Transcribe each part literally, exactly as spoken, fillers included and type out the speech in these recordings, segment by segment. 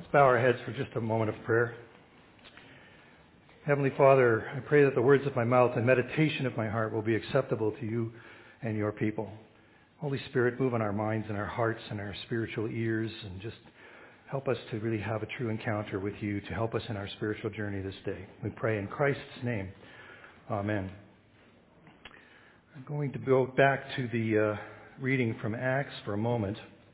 Let's bow our heads for just a moment of prayer. Heavenly Father, I pray that the words of my mouth and meditation of my heart will be acceptable to you and your people. Holy Spirit, move on our minds and our hearts and our spiritual ears and just help us to really have a true encounter with you to help us in our spiritual journey this day. We pray in Christ's name. Amen. I'm going to go back to the uh, reading from Acts for a moment.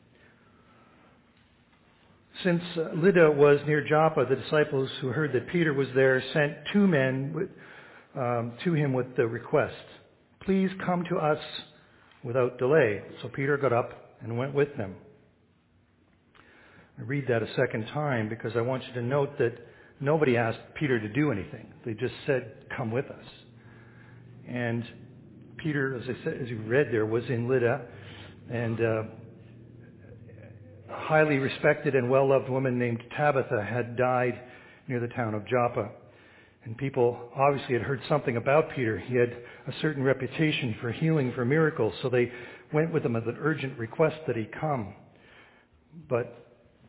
Since uh, Lydda was near Joppa, the disciples who heard that Peter was there sent two men with, um, to him with the request, "Please come to us without delay." So Peter got up and went with them. I read that a second time because I want you to note that nobody asked Peter to do anything. They just said, "Come with us." And Peter, as I said, as you read there, was in Lydda, and uh, a highly respected and well-loved woman named Tabitha had died near the town of Joppa. And people obviously had heard something about Peter. He had a certain reputation for healing, for miracles, so they went with him with an urgent request that he come. But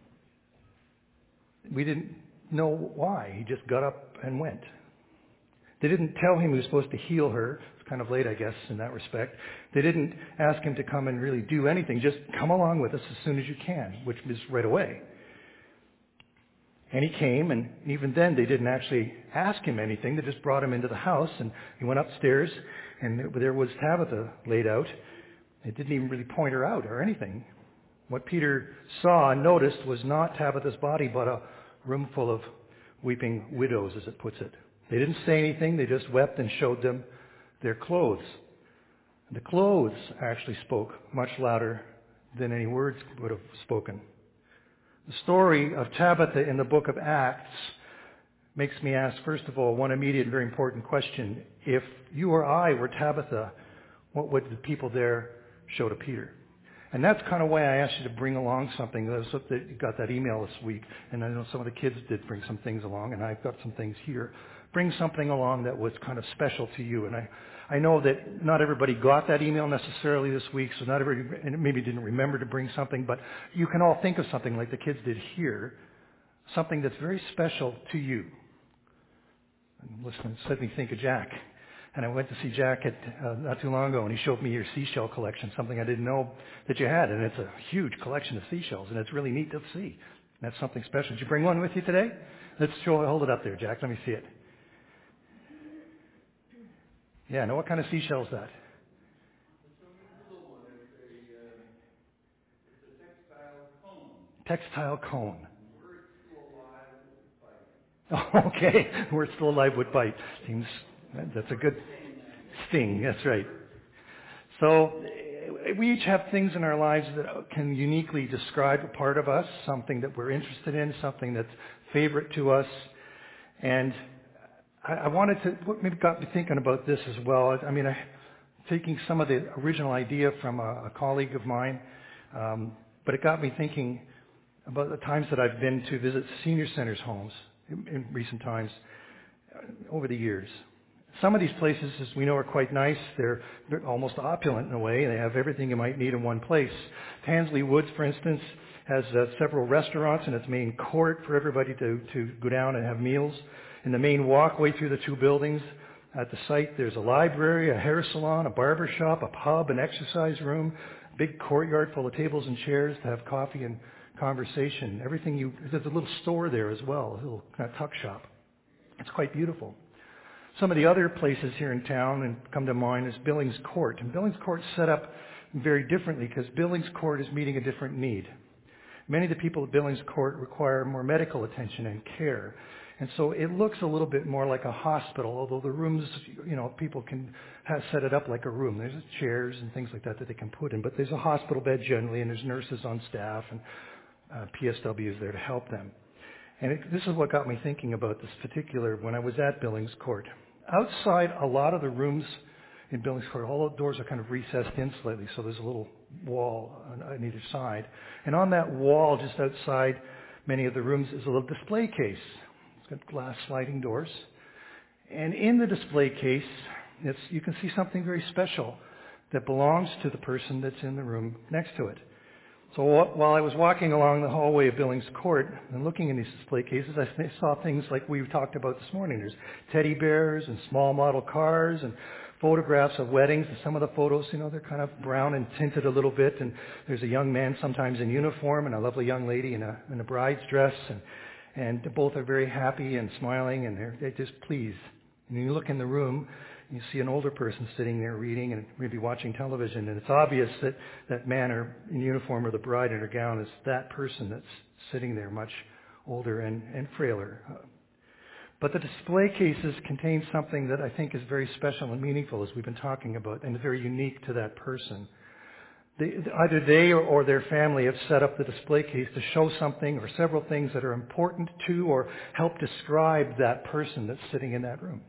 we didn't know why. He just got up and went. They didn't tell him he was supposed to heal her. It's kind of late, I guess, in that respect. They didn't ask him to come and really do anything. Just come along with us as soon as you can, which is right away. And he came, and even then they didn't actually ask him anything. They just brought him into the house, and he went upstairs, and there was Tabitha laid out. They didn't even really point her out or anything. What Peter saw and noticed was not Tabitha's body, but a room full of weeping widows, as it puts it. They didn't say anything. They just wept and showed them their clothes. And the clothes actually spoke much louder than any words would have spoken. The story of Tabitha in the book of Acts makes me ask, first of all, one immediate and very important question. If you or I were Tabitha, what would the people there show to Peter? And that's kind of why I asked you to bring along something. You got that email this week, and I know some of the kids did bring some things along, and I've got some things here. Bring something along that was kind of special to you. And I, I know that not everybody got that email necessarily this week, so not everybody and maybe didn't remember to bring something, but you can all think of something like the kids did here, something that's very special to you. And listen, it made me think of Jack. And I went to see Jack at, uh, not too long ago, and he showed me your seashell collection, something I didn't know that you had. And it's a huge collection of seashells, and it's really neat to see. That's something special. Did you bring one with you today? Let's show, hold it up there, Jack. Let me see it. Yeah, now what kind of seashell is that? Textile cone. Oh, okay, we're still alive would bite. Seems that's a good sting. That's right. So we each have things in our lives that can uniquely describe a part of us, something that we're interested in, something that's favorite to us. And I, I wanted to, what maybe got me thinking about this as well. I mean, I, taking some of the original idea from a, a colleague of mine, um, but it got me thinking about the times that I've been to visit senior centers homes in, in recent times uh, over the years. Some of these places, as we know, are quite nice. They're, they're almost opulent in a way. They have everything you might need in one place. Tansley Woods, for instance, has uh, several restaurants in its main court for everybody to, to go down and have meals. In the main walkway through the two buildings at the site, there's a library, a hair salon, a barber shop, a pub, an exercise room, a big courtyard full of tables and chairs to have coffee and conversation. Everything you, there's a little store there as well, a little kind of tuck shop. It's quite beautiful. Some of the other places here in town and come to mind is Billings Court. And Billings Court's set up very differently because Billings Court is meeting a different need. Many of the people at Billings Court require more medical attention and care. And so it looks a little bit more like a hospital, although the rooms, you know, people can have set it up like a room. There's chairs and things like that that they can put in. But there's a hospital bed generally, and there's nurses on staff and uh, P S Ws there to help them. And it, this is what got me thinking about this particular when I was at Billings Court. Outside, a lot of the rooms in Billings Court, all the doors are kind of recessed in slightly, so there's a little wall on, on either side. And on that wall, just outside many of the rooms, is a little display case. It's got glass sliding doors. And in the display case, it's, you can see something very special that belongs to the person that's in the room next to it. So while I was walking along the hallway of Billings Court and looking in these display cases, I saw things like we talked about this morning. There's teddy bears and small model cars and photographs of weddings. And some of the photos, you know, they're kind of brown and tinted a little bit. And there's a young man sometimes in uniform and a lovely young lady in a, in a bride's dress. And, and both are very happy and smiling, and they're, they're just pleased. And you look in the room, you see an older person sitting there reading and maybe watching television, and it's obvious that that man or in uniform or the bride in her gown is that person that's sitting there, much older and, and frailer. But the display cases contain something that I think is very special and meaningful, as we've been talking about, and very unique to that person. They, either they or, or their family have set up the display case to show something or several things that are important to or help describe that person that's sitting in that room.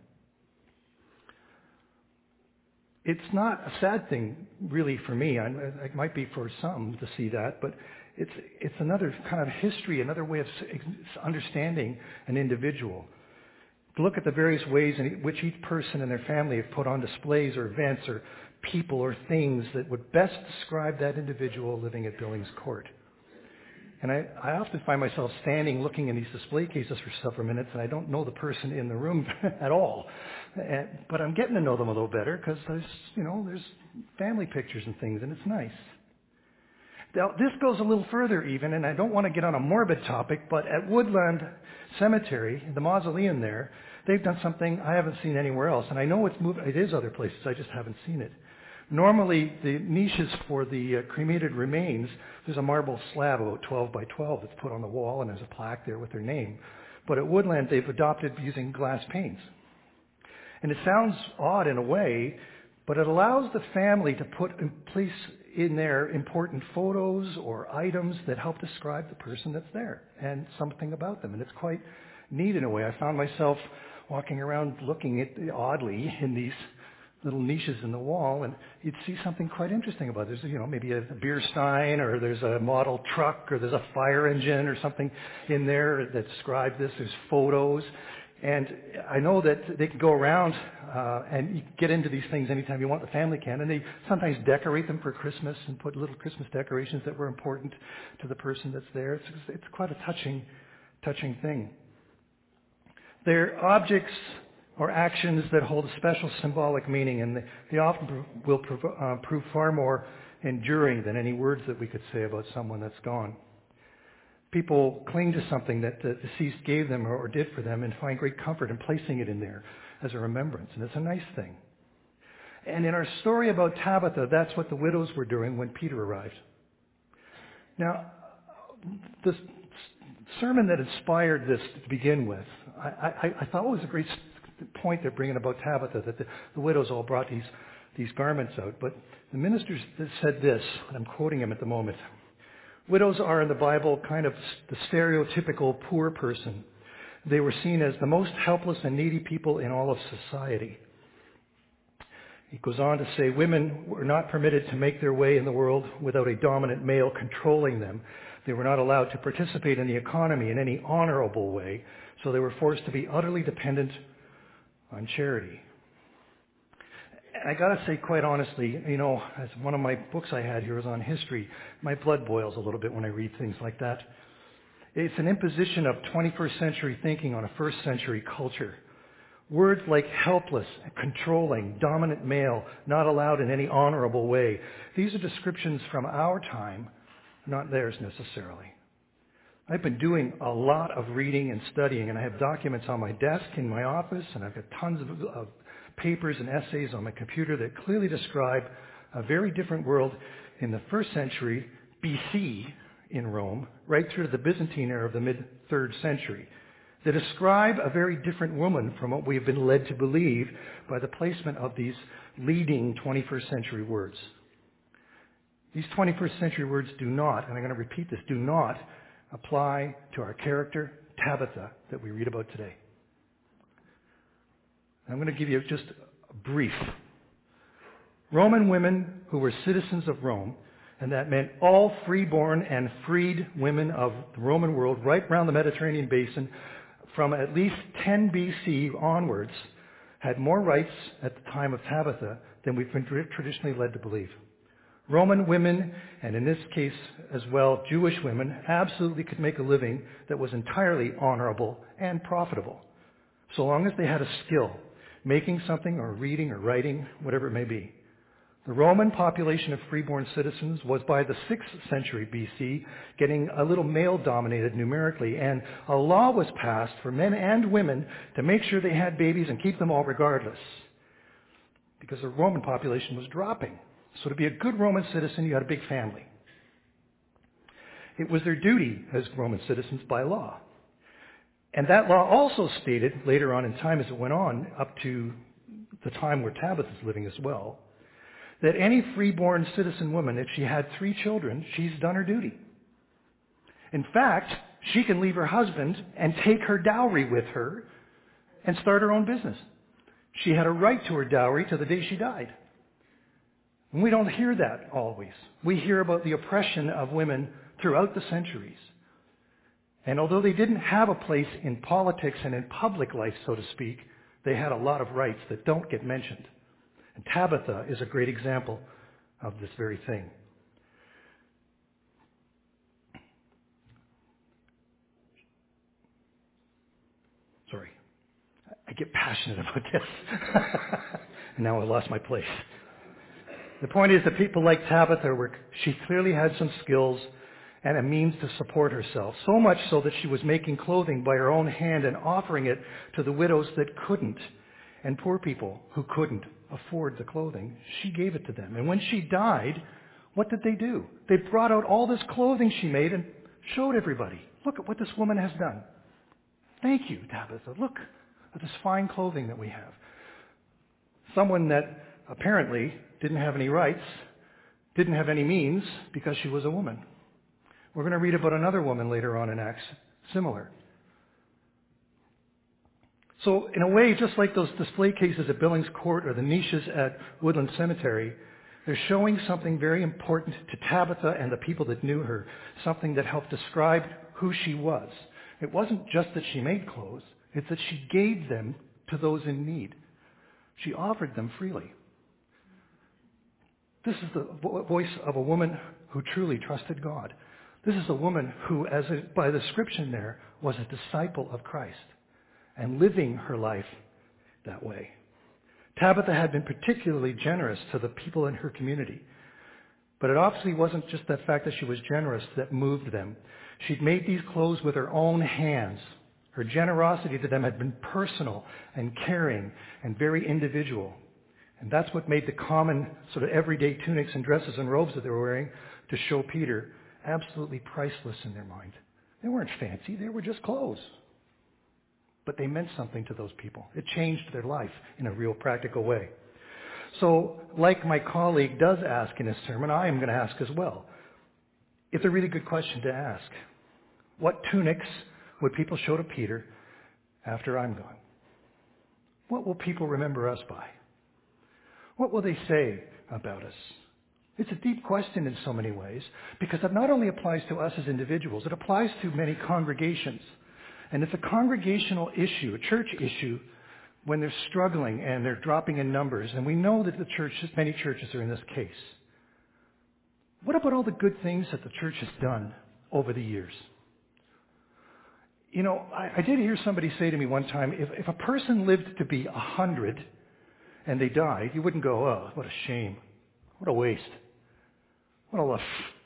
It's not a sad thing, really, for me. I, it might be for some to see that, but it's it's another kind of history, another way of understanding an individual. To look at the various ways in which each person and their family have put on displays or events or people or things that would best describe that individual living at Billings Court. And I, I often find myself standing looking in these display cases for several minutes, and I don't know the person in the room at all. And, but I'm getting to know them a little better because there's, you know, there's family pictures and things, and it's nice. Now, this goes a little further even, and I don't want to get on a morbid topic, but at Woodland Cemetery, the mausoleum there, they've done something I haven't seen anywhere else. And I know it's moved, it is other places, I just haven't seen it. Normally, the niches for the uh, cremated remains, there's a marble slab about twelve by twelve that's put on the wall, and there's a plaque there with their name. But at Woodland, they've adopted using glass panes. And it sounds odd in a way, but it allows the family to put in place in there important photos or items that help describe the person that's there and something about them. And it's quite neat in a way. I found myself walking around looking at oddly in these little niches in the wall, and you'd see something quite interesting about it. There's, you know, maybe a beer stein, or there's a model truck, or there's a fire engine or something in there that describe this. There's photos. And I know that they can go around uh, and you get into these things anytime you want. The family can, and they sometimes decorate them for Christmas and put little Christmas decorations that were important to the person that's there. It's, it's quite a touching, touching thing. They're objects or actions that hold a special symbolic meaning, and they, they often will prov- uh, prove far more enduring than any words that we could say about someone that's gone. People cling to something that the deceased gave them or, or did for them and find great comfort in placing it in there as a remembrance, and it's a nice thing. And in our story about Tabitha, that's what the widows were doing when Peter arrived. Now, the sermon that inspired this to begin with, I, I, I thought was a great point they're bringing about Tabitha, that the, the widows all brought these, these garments out. But the ministers said this, and I'm quoting him at the moment. Widows are in the Bible kind of the stereotypical poor person. They were seen as the most helpless and needy people in all of society. He goes on to say, women were not permitted to make their way in the world without a dominant male controlling them. They were not allowed to participate in the economy in any honorable way, so they were forced to be utterly dependent on charity. I got to say, quite honestly, you know, as one of my books I had here was on history, my blood boils a little bit when I read things like that. It's an imposition of twenty-first century thinking on a first century culture. Words like helpless, controlling, dominant male, not allowed in any honorable way. These are descriptions from our time, not theirs necessarily. I've been doing a lot of reading and studying, and I have documents on my desk in my office, and I've got tons of, of papers and essays on my computer that clearly describe a very different world in the first century B C in Rome, right through to the Byzantine era of the mid-third century. They describe a very different woman from what we have been led to believe by the placement of these leading twenty-first century words. These twenty-first century words do not, and I'm going to repeat this, do not apply to our character, Tabitha, that we read about today. I'm going to give you just a brief. Roman women who were citizens of Rome, and that meant all freeborn and freed women of the Roman world right around the Mediterranean basin from at least ten B C onwards, had more rights at the time of Tabitha than we've been traditionally led to believe. Roman women, and in this case as well, Jewish women, absolutely could make a living that was entirely honorable and profitable, so long as they had a skill, making something or reading or writing, whatever it may be. The Roman population of freeborn citizens was by the sixth century B C getting a little male-dominated numerically, and a law was passed for men and women to make sure they had babies and keep them all regardless, because the Roman population was dropping. So to be a good Roman citizen, you had a big family. It was their duty as Roman citizens by law. And that law also stated, later on in time as it went on, up to the time where Tabitha is living as well, that any freeborn citizen woman, if she had three children, she's done her duty. In fact, she can leave her husband and take her dowry with her and start her own business. She had a right to her dowry to the day she died. And we don't hear that always. We hear about the oppression of women throughout the centuries. And although they didn't have a place in politics and in public life, so to speak, they had a lot of rights that don't get mentioned. And Tabitha is a great example of this very thing. Sorry. I get passionate about this. And now I lost my place. The point is that people like Tabitha, were, she clearly had some skills and a means to support herself, so much so that she was making clothing by her own hand and offering it to the widows that couldn't, and poor people who couldn't afford the clothing. She gave it to them. And when she died, what did they do? They brought out all this clothing she made and showed everybody. Look at what this woman has done. Thank you, Tabitha. Look at this fine clothing that we have. Someone that apparently didn't have any rights, didn't have any means, because she was a woman. We're going to read about another woman later on in Acts, similar. So in a way, just like those display cases at Billings Court or the niches at Woodland Cemetery, they're showing something very important to Tabitha and the people that knew her, something that helped describe who she was. It wasn't just that she made clothes, it's that she gave them to those in need. She offered them freely. This is the vo- voice of a woman who truly trusted God. This is a woman who, as a, by the description there, was a disciple of Christ and living her life that way. Tabitha had been particularly generous to the people in her community. But it obviously wasn't just that fact that she was generous that moved them. She'd made these clothes with her own hands. Her generosity to them had been personal and caring and very individual. And that's what made the common sort of everyday tunics and dresses and robes that they were wearing to show Peter absolutely priceless in their mind. They weren't fancy. They were just clothes. But they meant something to those people. It changed their life in a real practical way. So, like my colleague does ask in his sermon, I am going to ask as well. It's a really good question to ask. What tunics would people show to Peter after I'm gone? What will people remember us by? What will they say about us? It's a deep question in so many ways, because it not only applies to us as individuals, it applies to many congregations. And it's a congregational issue, a church issue, when they're struggling and they're dropping in numbers. And we know that the church, many churches are in this case. What about all the good things that the church has done over the years? You know, I, I did hear somebody say to me one time, if, if a person lived to be a hundred and they died, you wouldn't go, oh, what a shame. What a waste. What a luff.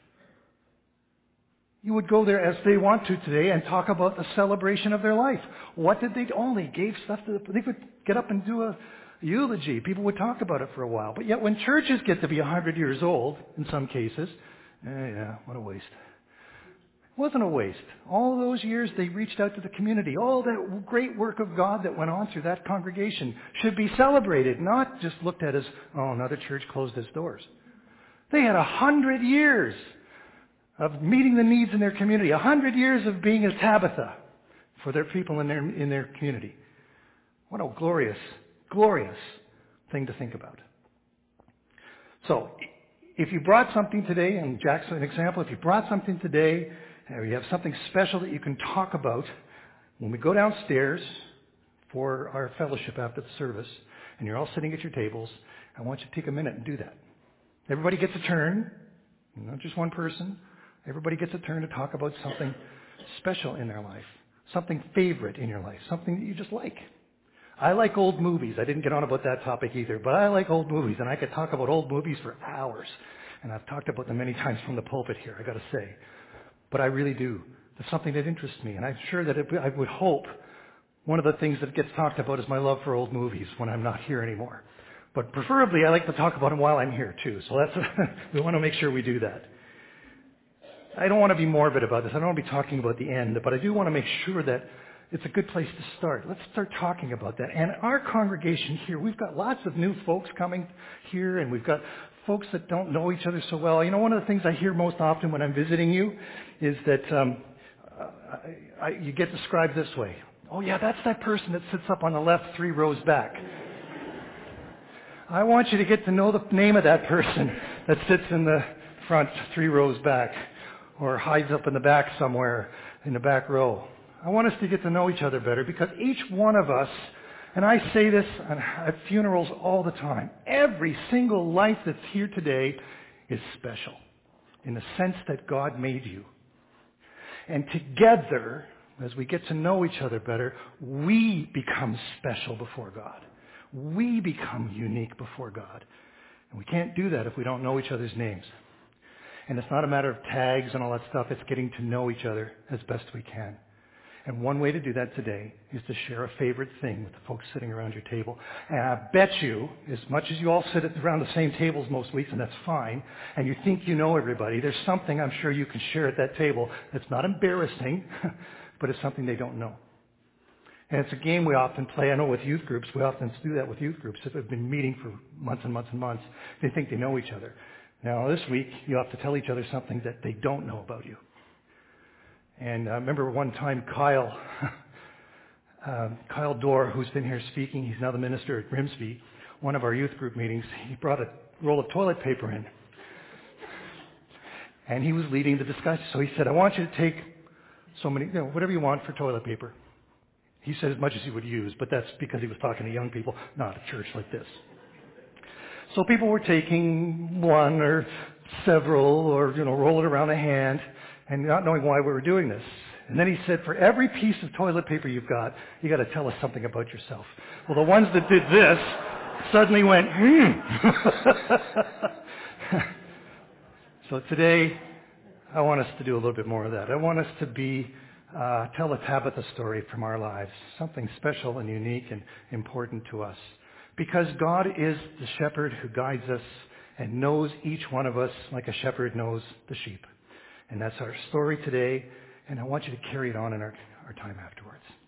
You would go there as they want to today and talk about the celebration of their life. What did they do? Oh, they gave stuff to the, they could get up and do a eulogy. People would talk about it for a while. But yet when churches get to be a hundred years old, in some cases, eh, yeah, what a waste. It wasn't a waste. All those years they reached out to the community. All that great work of God that went on through that congregation should be celebrated, not just looked at as, oh, another church closed its doors. They had a hundred years of meeting the needs in their community, a hundred years of being a Tabitha for their people in their, in their community. What a glorious, glorious thing to think about. So, if you brought something today, and Jack's an example, if you brought something today, or you have something special that you can talk about, when we go downstairs for our fellowship after the service, and you're all sitting at your tables, I want you to take a minute and do that. Everybody gets a turn, not just one person. Everybody gets a turn to talk about something special in their life, something favorite in your life, something that you just like. I like old movies. I didn't get on about that topic either, but I like old movies, and I could talk about old movies for hours. And I've talked about them many times from the pulpit here, I got to say. But I really do. There's something that interests me, and I'm sure that it, I would hope one of the things that gets talked about is my love for old movies when I'm not here anymore. But preferably, I like to talk about them while I'm here too. So that's we want to make sure we do that. I don't want to be morbid about this. I don't want to be talking about the end, but I do want to make sure that it's a good place to start. Let's start talking about that. And our congregation here, we've got lots of new folks coming here, and we've got folks that don't know each other so well. You know, one of the things I hear most often when I'm visiting you is that um, I, I, you get described this way. Oh, yeah, that's that person that sits up on the left three rows back. I want you to get to know the name of that person that sits in the front three rows back or hides up in the back somewhere in the back row. I want us to get to know each other better because each one of us, and I say this at funerals all the time, every single life that's here today is special in the sense that God made you. And together, as we get to know each other better, we become special before God. We become unique before God. And we can't do that if we don't know each other's names. And it's not a matter of tags and all that stuff. It's getting to know each other as best we can. And one way to do that today is to share a favorite thing with the folks sitting around your table. And I bet you, as much as you all sit around the same tables most weeks, and that's fine, and you think you know everybody, there's something I'm sure you can share at that table that's not embarrassing, but it's something they don't know. And it's a game we often play. I know with youth groups, we often do that with youth groups that have been meeting for months and months and months. They think they know each other. Now, this week, you have to tell each other something that they don't know about you. And I remember one time Kyle, uh, Kyle Dorr, who's been here speaking, he's now the minister at Grimsby, one of our youth group meetings, he brought a roll of toilet paper in. And he was leading the discussion. So he said, I want you to take so many, you know, whatever you want for toilet paper. He said as much as he would use, but that's because he was talking to young people, not a church like this. So people were taking one or several or, you know, roll it around a hand and not knowing why we were doing this. And then he said, for every piece of toilet paper you've got, you got to tell us something about yourself. Well, the ones that did this suddenly went, hmm. So today, I want us to do a little bit more of that. I want us to be, uh, tell a Tabitha story from our lives, something special and unique and important to us. Because God is the shepherd who guides us and knows each one of us like a shepherd knows the sheep. And that's our story today, and I want you to carry it on in our, our time afterwards.